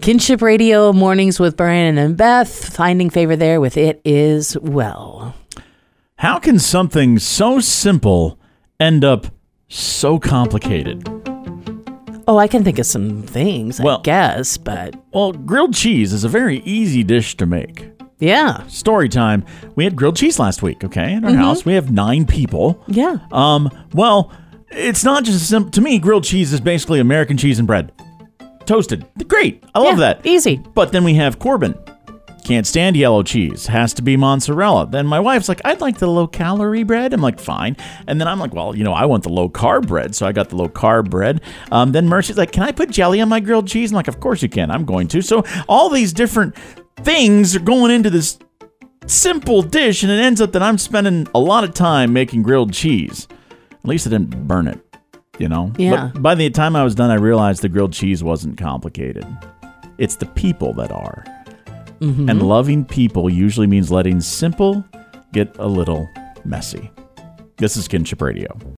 Kinship Radio, mornings with Brian and Beth. Finding favor there with It Is Well. How can something so simple end up so complicated? Oh, I can think of some things, I guess, but... Well, grilled cheese is a very easy dish to make. Yeah. Story time. We had grilled cheese last week, okay, in our house. We have 9 people. Yeah. Well, it's not just simple. To me, grilled cheese is basically American cheese and bread. Toasted. Great. I love that. Easy. But then we have Corbin. Can't stand yellow cheese. Has to be mozzarella. Then my wife's like, I'd like the low-calorie bread. I'm like, fine. And then I'm like, well, I want the low-carb bread. So I got the low-carb bread. Then Mercy's like, can I put jelly on my grilled cheese? I'm like, of course you can. I'm going to. So all these different things are going into this simple dish, and it ends up that I'm spending a lot of time making grilled cheese. At least I didn't burn it, Yeah. But by the time I was done, I realized the grilled cheese wasn't complicated. It's the people that are. Mm-hmm. And loving people usually means letting simple get a little messy. This is Kinship Radio.